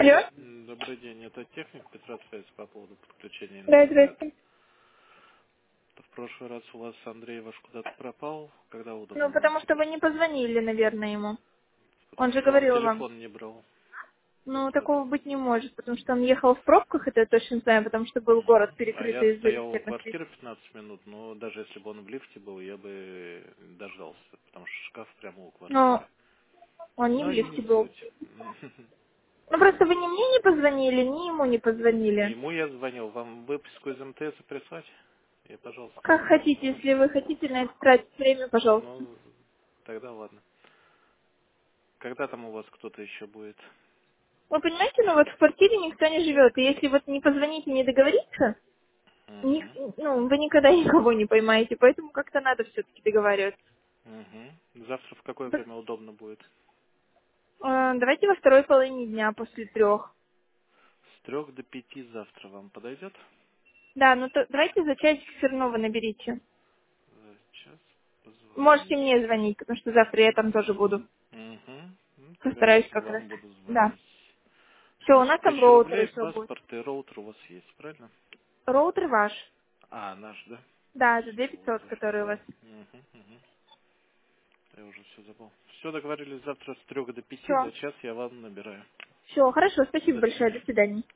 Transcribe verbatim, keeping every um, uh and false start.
Алло? М, Добрый день, это техник Петра связь по поводу подключения Да, интернета. здравствуйте. В прошлый раз у вас Андрей ваш куда-то пропал, когда Ну, удобно вам потому что будет? вы не позвонили, наверное, ему. Он Потому же что он говорил вам. телефон не брал. Ну, Как? такого быть не может, потому что он ехал в пробках, это я точно знаю, потому что был город Мгм. А я перекрытый из-за стоял у ветерных рейсов. квартиры пятнадцать минут, но даже если бы он в лифте был, я бы дождался, потому что шкаф прямо у Но квартиры. он не в Но не лифте был. суть. Ну, просто вы ни мне не позвонили, ни ему не позвонили. Ему я звонил. Вам выписку из МТС прислать? Я, пожалуйста, Как могу. хотите, если вы хотите на это тратить время, пожалуйста. Ну, тогда ладно. Когда там у вас кто-то еще будет? Вы понимаете, ну вот в квартире никто не живет, и если вот не позвонить и не договориться, ни- Угу. ну, вы никогда никого не поймаете, поэтому как-то надо все-таки договариваться. Угу. Завтра в какое Д- время удобно будет? э, Давайте во второй половине дня после трех. С трех до пяти завтра вам подойдет? Да, ну то давайте за часик все равно вы наберите. За час Можете позвоню. мне звонить, потому что завтра я там тоже буду. Угу. Ну, тогда я Постараюсь как раз. вам буду Да. звонить. Все, у Значит, нас там тысяча роутер рублей, еще будет. паспорт и роутер у вас есть, правильно? Роутер ваш. А, наш, да? Да, за две Все, пятьсот, уже который у вас. знаю. Угу, угу. Я уже все забыл. Все, договорились завтра с трех до пяти, Все. за час я вам набираю. Все, хорошо, спасибо До большое, до свидания. свидания.